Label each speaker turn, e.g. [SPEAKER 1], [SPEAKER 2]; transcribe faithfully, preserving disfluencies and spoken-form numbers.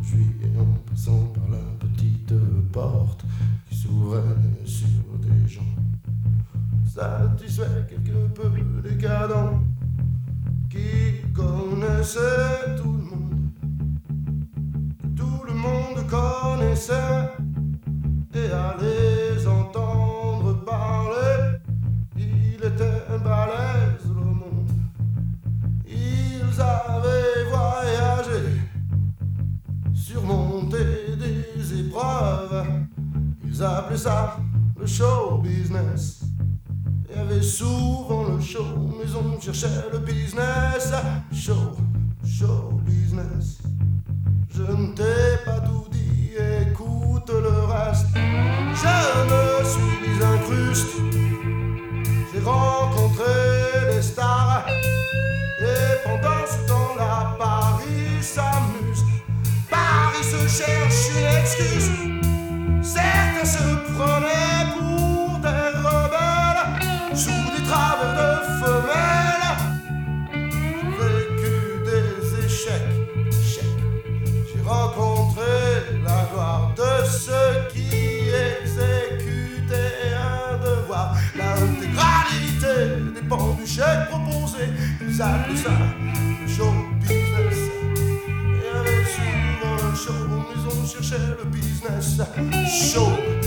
[SPEAKER 1] juillet en passant par la petite porte qui s'ouvrait sur des gens satisfaits quelque peu décadents qui connaissaient tout le monde, que tout le monde connaissait, et à les entendre parler, il était balèze le monde. Ils avaient voyagé, surmonté des épreuves, ils appelaient ça le show business. Il y avait souvent le show, mais on cherchait le business. Show, show business. Je ne t'ai pas tout dit, écoute le reste. Je me suis incrusté, j'ai rencontré les stars, et pendant ce temps-là, Paris s'amuse. Paris se cherche une excuse. Certains se prenaient pour des rebelles sous des travers de femelles. J'ai vécu des échecs, échecs. J'ai rencontré la gloire de ceux qui exécutaient un devoir. L'intégralité dépend du chèque proposé. Ils appellent ça le show business. Et avec souvent le show, mais on cherchait le business. Show